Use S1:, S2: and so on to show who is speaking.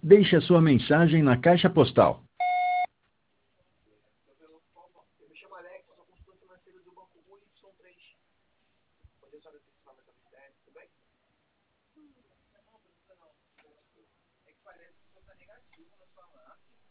S1: Deixe a sua mensagem na caixa postal.
S2: Eu me chamo Alex, sou consultor financeiro do Banco Rui Y3. Poderia só antecipar meu CPF, tudo bem? Não, não precisa não. É que parece que o senhor está negativo na sua máquina.